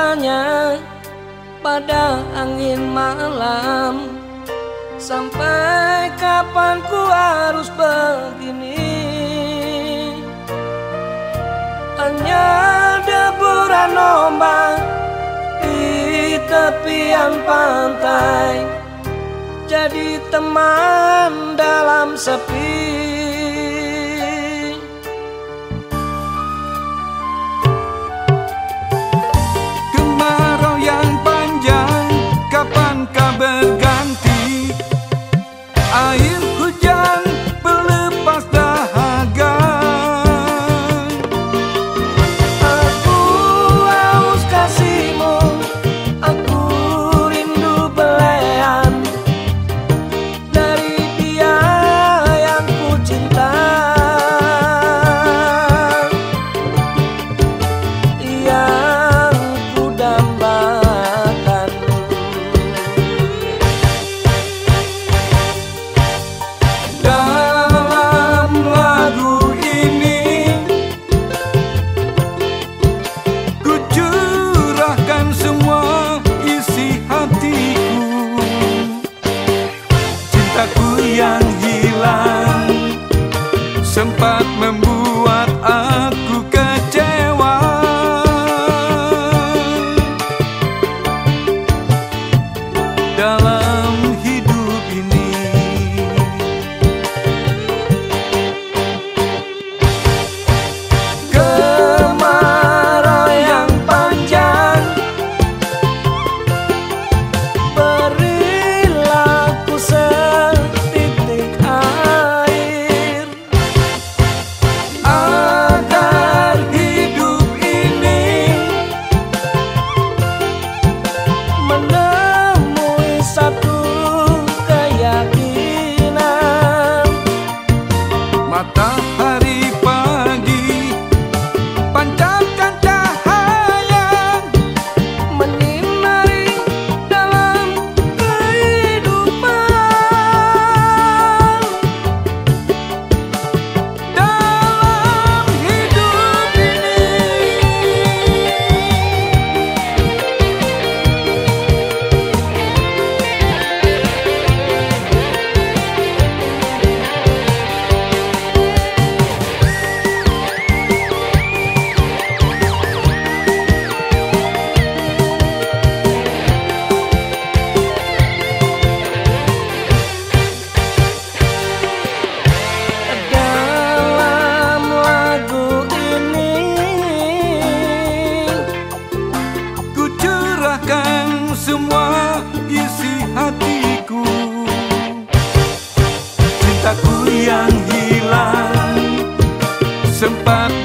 bertanya pada angin malam, sampai kapan ku harus begini? Hanya deburan ombak di tepian pantai, jadi teman dalam sepi. Kemarau yang panjang, kapankah berganti? Air hujan pelepas dahaga. Aku haus kasihmu, aku rindu belayan dari dia yang ku cinta. Yang ku dambakan. Dalam lagu ini ku curahkan semua isi hatiku. Cintaku yang hilang sempat membuat aku kecewa. Dalam hidup ini Kemarau yang panjang, berilah ku setitik air agar hidup ini menemui satu keyakinan. matahari pagi pancarkan cahaya Menyinari dalam kehidupan. dalam hidup ini. Dalam lagu ini Ku curahkan semua isi hatiku. Cintaku yang hilang sempat